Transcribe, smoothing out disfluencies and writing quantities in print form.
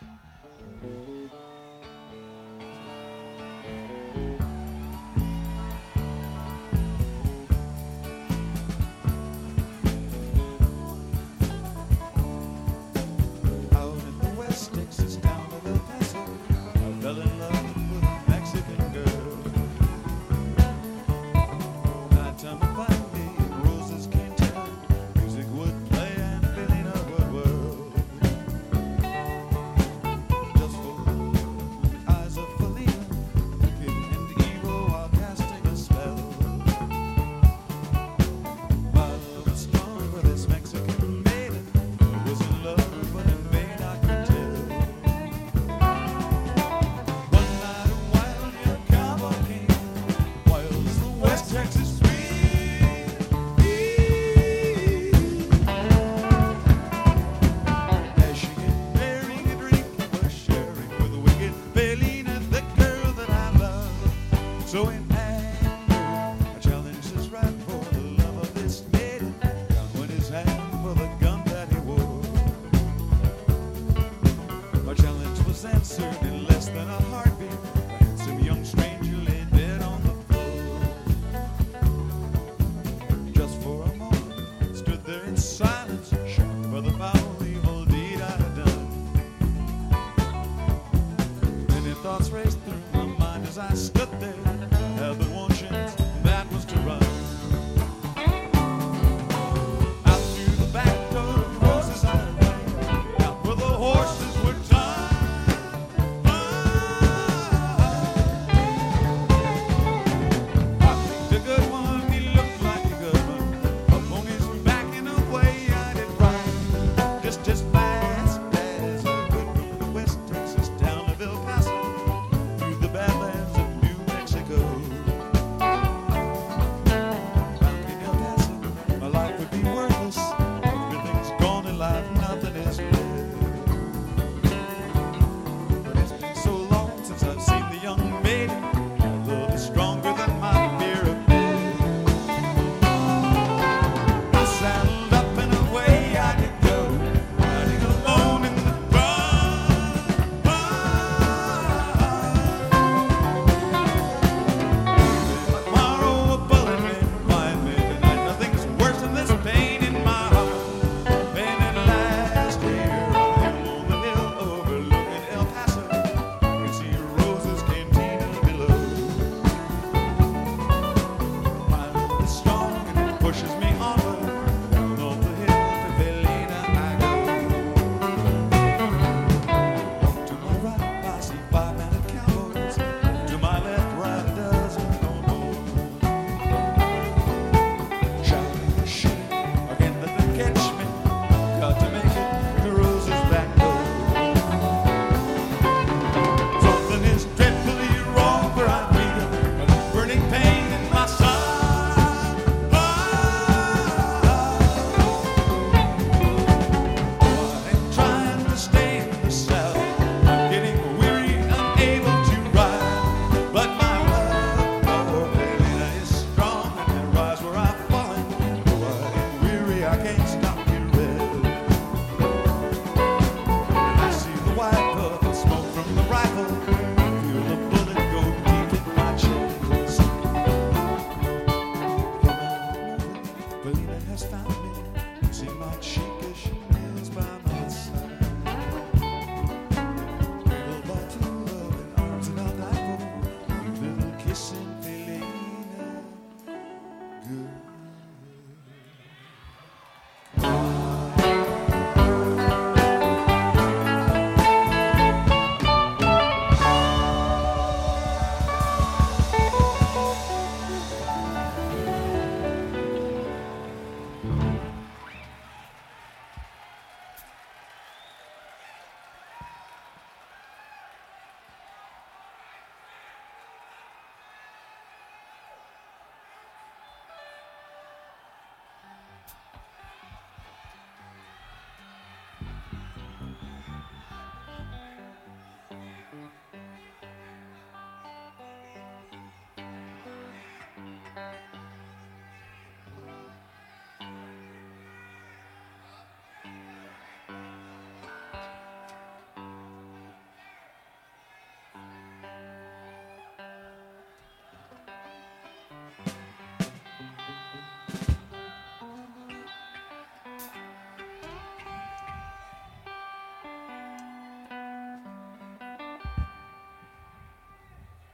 Out in the West Texas town of El Paso, I fell in love with a Mexican girl. Nighttime and finally, roses came down, music would play and Felina would whirl. Just for the eyes of Felina, wicked and evil while casting a spell. My love was strong for this Mexican maiden, I was in love but in vain I could tell. One night a wild young cowboy came, wild as the West Texas street. As she and bearing a drink was sharing with the wicked Felina, the girl that I love. So in anger, I challenged his right for the love of this maiden. Down went his hand for the gun that he wore. My challenge was answered in less than a heartbeat. The handsome young stranger lay dead on the floor. Just for a moment, stood there in silence, shocked by the foul evil deed I had done. Many thoughts raced through my mind as I stood there. I had but one chance, and that was to run. Out through the back door, roses I ran, out where the horses were tied. I picked a good one, he looked like a good one. Up on his back in a way I did right, just as fast as I could from the West Texas town of El Paso through the badlands of New